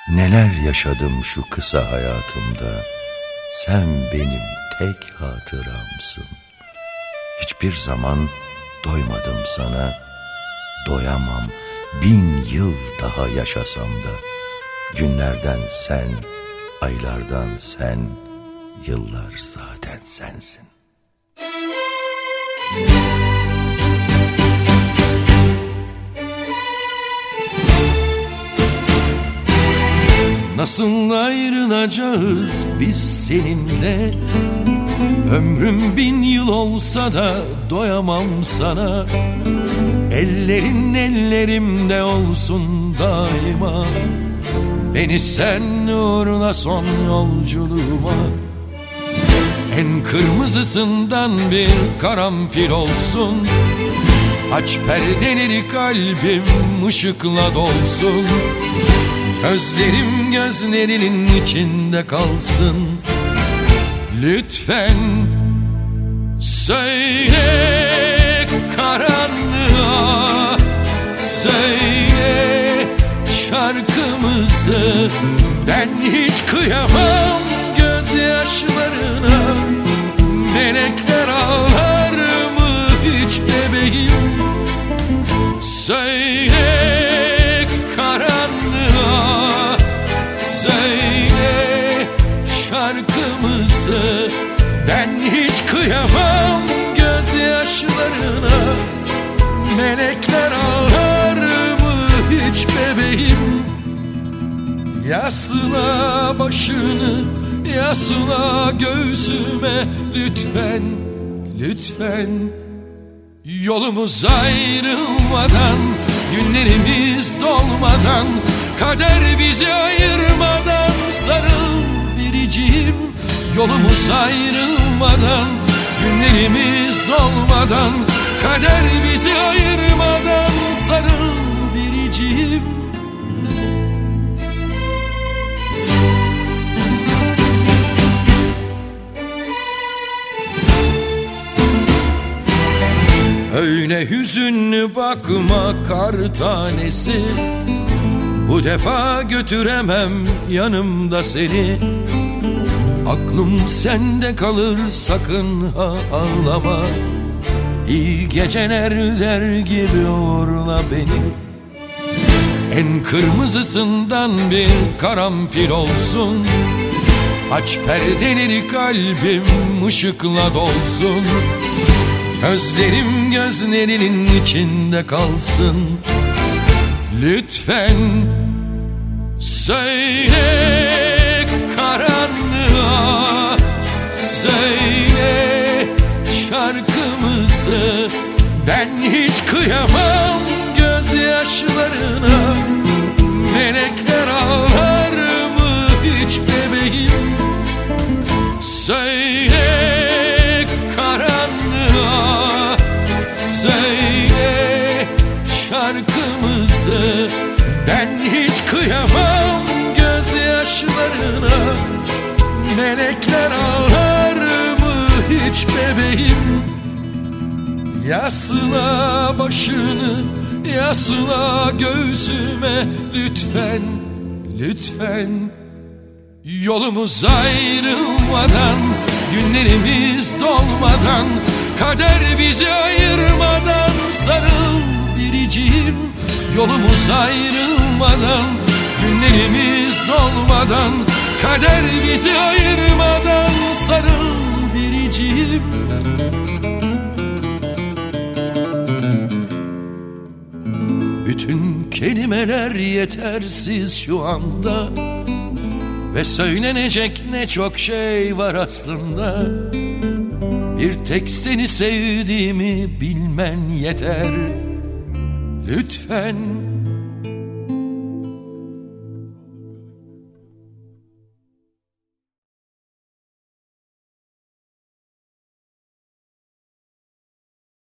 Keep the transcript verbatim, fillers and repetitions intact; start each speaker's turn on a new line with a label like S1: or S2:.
S1: Neler yaşadım şu kısa hayatımda, sen benim tek hatıramsın. Hiçbir zaman doymadım sana, doyamam bin yıl daha yaşasam da. Günlerden sen, aylardan sen, yıllar zaten sensin. Nasıl ayrılacağız biz seninle? Ömrüm bin yıl olsa da doyamam sana. Ellerin ellerimde olsun daima. Beni sen uğruna son yolculuğuma. En kırmızısından bir karanfil olsun. Aç perdeleri, kalbim ışıkla dolsun. Gözlerim gözlerinin içinde kalsın. Lütfen söyle karanlığa, söyle şarkımızı. Ben hiç kıyamam gözyaşlarına. Melekler ağlar mı hiç bebeğim? Söyle karanlığa, söyle şarkımızı. Ben hiç kıyamam gözyaşlarına. Melekler ağlar mı hiç bebeğim? Yasla başını, yasla göğsüme lütfen, lütfen. Yolumuz ayrılmadan, günlerimiz dolmadan, kader bizi ayırmadan sarıl biricim. Yolumuz ayrılmadan, günlerimiz dolmadan, kader bizi ayırmadan sarıl biricim. Öyle hüzünlü bakma kar tanesi, bu defa götüremem yanımda seni. Aklım sende kalır, sakın ha ağlama. İyi geceler der gibi uğurla beni. En kırmızısından bir karanfil olsun. Aç perdeleri, kalbim ışıkla dolsun. Gözlerim gözlerinin içinde kalsın. Lütfen söyle karanlığa, söyle şarkımızı. Ben hiç kıyamam gözyaşlarına. Melekler ağlar mı hiç bebeğim? Söyle karanlığa, söyle şarkımızı. Ben hiç kıyamam gözyaşlarına. Melekler ağlar mı hiç bebeğim? Yasla başını, yasla göğsüme lütfen, lütfen. Yolumuz ayrılmadan, günlerimiz dolmadan, kader bizi ayırmadan sarıl biricim. Yolumuz ayrılmadan, günlerimiz dolmadan, kader bizi ayırmadan sarıl biricim. Bütün kelimeler yetersiz şu anda ve söylenecek ne çok şey var aslında. Bir tek seni sevdiğimi bilmen yeter. Lütfen